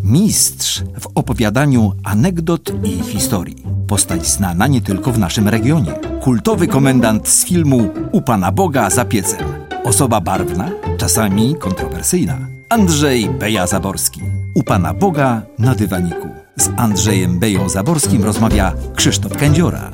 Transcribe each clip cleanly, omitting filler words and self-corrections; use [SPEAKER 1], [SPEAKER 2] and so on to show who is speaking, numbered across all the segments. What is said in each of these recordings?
[SPEAKER 1] Mistrz w opowiadaniu anegdot i historii. Postać znana nie tylko w naszym regionie. Kultowy komendant z filmu U Pana Boga za piecem. Osoba barwna, czasami kontrowersyjna. Andrzej Beja Zaborski. U Pana Boga na dywaniku. Z Andrzejem Beją Zaborskim rozmawia Krzysztof Kędziora.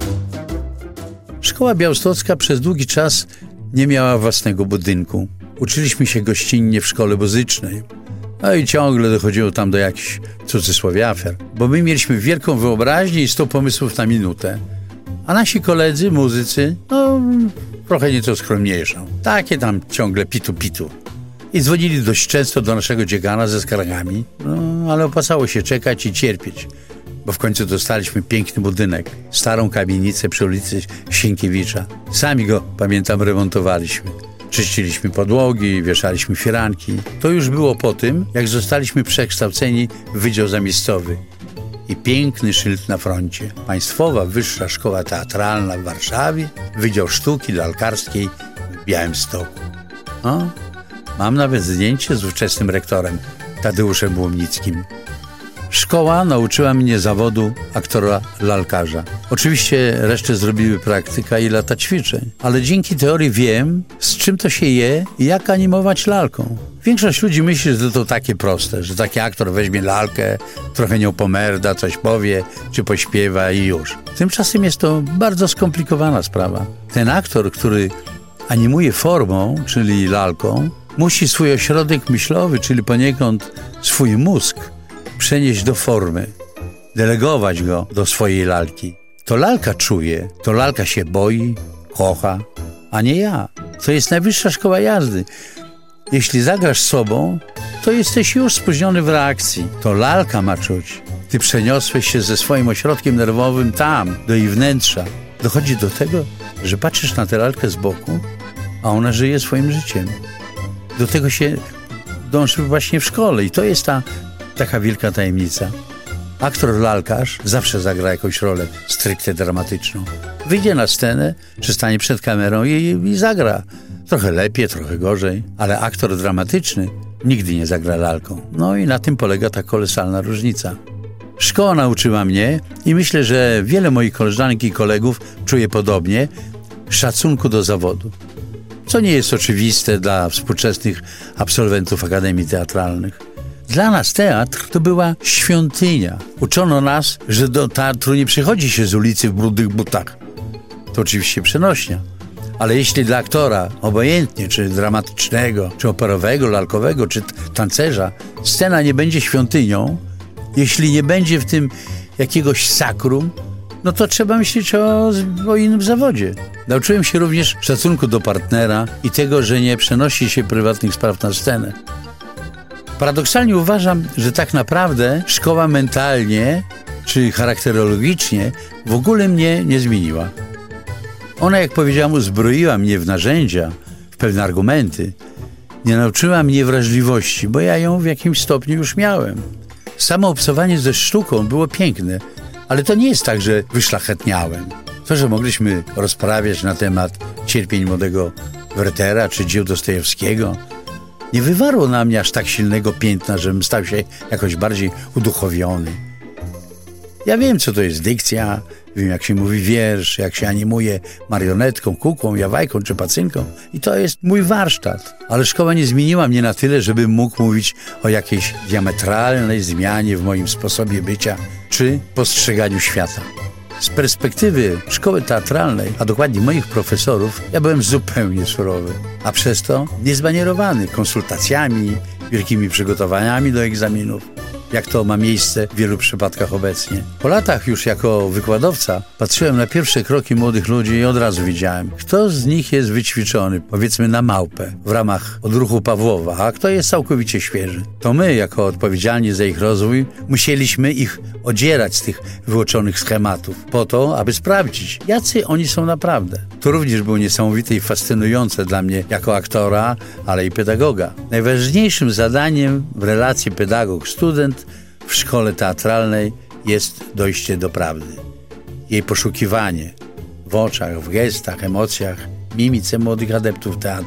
[SPEAKER 2] Szkoła białostocka przez długi czas nie miała własnego budynku. Uczyliśmy się gościnnie w szkole muzycznej. No i ciągle dochodziło tam do jakichś, w cudzysłowie, afer. Bo my mieliśmy wielką wyobraźnię i 100 pomysłów na minutę. A nasi koledzy, muzycy, trochę nieco skromniejszą. Takie tam ciągle pitu. I dzwonili dość często do naszego dziekana ze skargami. Ale opłacało się czekać i cierpieć. Bo w końcu dostaliśmy piękny budynek. Starą kamienicę przy ulicy Sienkiewicza. Sami go, pamiętam, remontowaliśmy. Czyściliśmy podłogi, wieszaliśmy firanki. To już było po tym, jak zostaliśmy przekształceni w Wydział Zamiejscowy. I piękny szyld na froncie. Państwowa Wyższa Szkoła Teatralna w Warszawie, Wydział Sztuki Lalkarskiej w Białymstoku. Mam nawet zdjęcie z ówczesnym rektorem, Tadeuszem Błomnickim. Szkoła nauczyła mnie zawodu aktora lalkarza. Oczywiście resztę zrobiły praktyka i lata ćwiczeń, ale dzięki teorii wiem, z czym to się je i jak animować lalką. Większość ludzi myśli, że to takie proste, że taki aktor weźmie lalkę, trochę nią pomerda, coś powie, czy pośpiewa i już. Tymczasem jest to bardzo skomplikowana sprawa. Ten aktor, który animuje formą, czyli lalką, musi swój ośrodek myślowy, czyli poniekąd swój mózg, przenieść do formy, delegować go do swojej lalki. To lalka czuje, to lalka się boi, kocha, a nie ja. To jest najwyższa szkoła jazdy. Jeśli zagrasz sobą, to jesteś już spóźniony w reakcji. To lalka ma czuć. Ty przeniosłeś się ze swoim ośrodkiem nerwowym tam, do jej wnętrza. Dochodzi do tego, że patrzysz na tę lalkę z boku, a ona żyje swoim życiem. Do tego się dąży właśnie w szkole i to jest taka wielka tajemnica. Aktor-lalkarz zawsze zagra jakąś rolę stricte dramatyczną. Wyjdzie na scenę, czy stanie przed kamerą i zagra. Trochę lepiej, trochę gorzej, ale aktor dramatyczny nigdy nie zagra lalką. No i na tym polega ta kolosalna różnica. Szkoła nauczyła mnie i myślę, że wiele moich koleżanek i kolegów czuje podobnie, szacunku do zawodu. Co nie jest oczywiste dla współczesnych absolwentów akademii teatralnych. Dla nas teatr to była świątynia. Uczono nas, że do teatru nie przychodzi się z ulicy w brudnych butach. To oczywiście przenośnia. Ale jeśli dla aktora, obojętnie czy dramatycznego, czy operowego, lalkowego, czy tancerza, scena nie będzie świątynią, jeśli nie będzie w tym jakiegoś sakrum, no to trzeba myśleć o innym zawodzie. Nauczyłem się również szacunku do partnera i tego, że nie przenosi się prywatnych spraw na scenę. Paradoksalnie uważam, że tak naprawdę szkoła mentalnie czy charakterologicznie w ogóle mnie nie zmieniła. Ona, jak powiedziałem, uzbroiła mnie w narzędzia, w pewne argumenty. Nie nauczyła mnie wrażliwości, bo ja ją w jakimś stopniu już miałem. Samo obcowanie ze sztuką było piękne, ale to nie jest tak, że wyszlachetniałem. To, że mogliśmy rozprawiać na temat cierpień młodego Wertera czy dzieł Dostojewskiego, nie wywarło na mnie aż tak silnego piętna, żebym stał się jakoś bardziej uduchowiony. Ja wiem, co to jest dykcja, wiem, jak się mówi wiersz, jak się animuje marionetką, kukłą, jawajką czy pacynką i to jest mój warsztat. Ale szkoła nie zmieniła mnie na tyle, żebym mógł mówić o jakiejś diametralnej zmianie w moim sposobie bycia czy postrzeganiu świata. Z perspektywy szkoły teatralnej, a dokładnie moich profesorów, ja byłem zupełnie surowy, a przez to niezmanierowany konsultacjami, wielkimi przygotowaniami do egzaminów, jak to ma miejsce w wielu przypadkach obecnie. Po latach już jako wykładowca patrzyłem na pierwsze kroki młodych ludzi i od razu widziałem, kto z nich jest wyćwiczony, powiedzmy na małpę, w ramach odruchu Pawłowa, a kto jest całkowicie świeży. To my, jako odpowiedzialni za ich rozwój, musieliśmy ich odzierać z tych wyuczonych schematów, po to, aby sprawdzić, jacy oni są naprawdę. To również było niesamowite i fascynujące dla mnie jako aktora, ale i pedagoga. Najważniejszym zadaniem w relacji pedagog-student w szkole teatralnej jest dojście do prawdy. Jej poszukiwanie w oczach, w gestach, emocjach, mimice młodych adeptów teatru.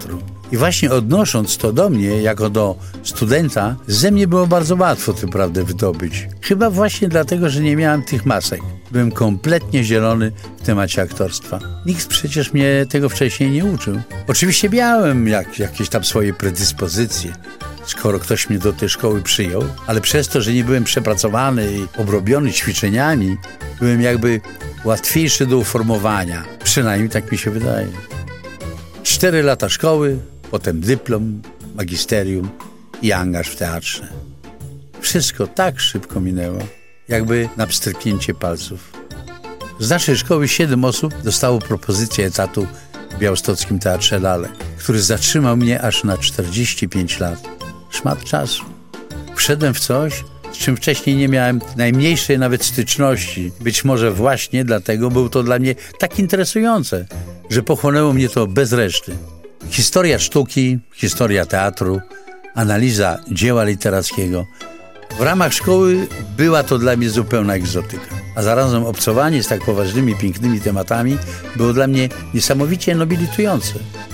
[SPEAKER 2] I właśnie odnosząc to do mnie, jako do studenta, ze mnie było bardzo łatwo tę prawdę wydobyć. Chyba właśnie dlatego, że nie miałem tych masek. Byłem kompletnie zielony w temacie aktorstwa. Nikt przecież mnie tego wcześniej nie uczył. Oczywiście miałem jakieś tam swoje predyspozycje, skoro ktoś mnie do tej szkoły przyjął, ale przez to, że nie byłem przepracowany i obrobiony ćwiczeniami, byłem jakby łatwiejszy do uformowania. Przynajmniej tak mi się wydaje. 4 lata szkoły, potem dyplom, magisterium i angaż w teatrze. Wszystko tak szybko minęło, jakby na pstryknięcie palców. Z naszej szkoły 7 osób dostało propozycję etatu w Białostockim Teatrze Lalek, który zatrzymał mnie aż na 45 lat. Szmat czasu. Wszedłem w coś, z czym wcześniej nie miałem najmniejszej nawet styczności. Być może właśnie dlatego było to dla mnie tak interesujące, że pochłonęło mnie to bez reszty. Historia sztuki, historia teatru, analiza dzieła literackiego. W ramach szkoły była to dla mnie zupełna egzotyka. A zarazem obcowanie z tak poważnymi, pięknymi tematami było dla mnie niesamowicie nobilitujące.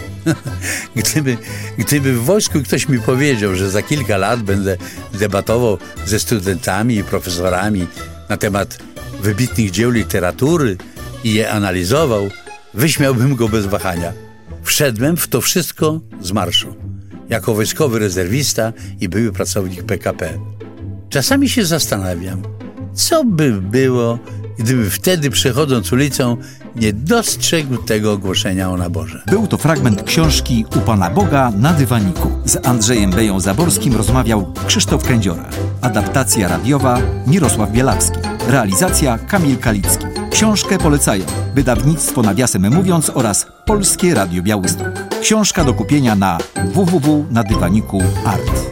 [SPEAKER 2] Gdyby w wojsku ktoś mi powiedział, że za kilka lat będę debatował ze studentami i profesorami na temat wybitnych dzieł literatury i je analizował, wyśmiałbym go bez wahania. Wszedłem w to wszystko z marszu, jako wojskowy rezerwista i były pracownik PKP. Czasami się zastanawiam, co by było, gdyby wtedy, przechodząc ulicą, nie dostrzegł tego ogłoszenia o naborze.
[SPEAKER 1] Był to fragment książki U Pana Boga na dywaniku. Z Andrzejem Beją Zaborskim rozmawiał Krzysztof Kędziora. Adaptacja radiowa Mirosław Bielawski. Realizacja Kamil Kalicki. Książkę polecają wydawnictwo Nawiasem Mówiąc oraz Polskie Radio Białystok. Książka do kupienia na www.nadywaniku.art.